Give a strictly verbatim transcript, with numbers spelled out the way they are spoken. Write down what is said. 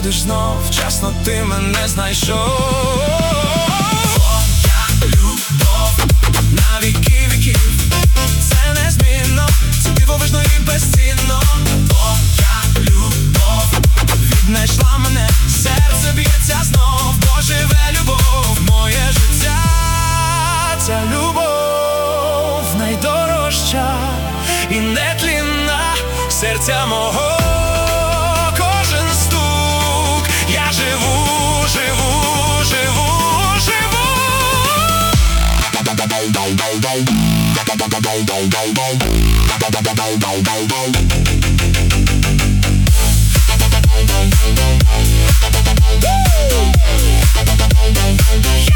приходиш знов, вчасно ти мене знайшов. Твоя любов на віки віків, це незмінно, це дивовижно і безцінно. Твоя любов віднайшла мене, серце б'ється знов, бо живе любов, моє життя. Ця любов найдорожча і нетлінна серця мого. Кожен стук, я живу, живу, живу, живу. Yeah.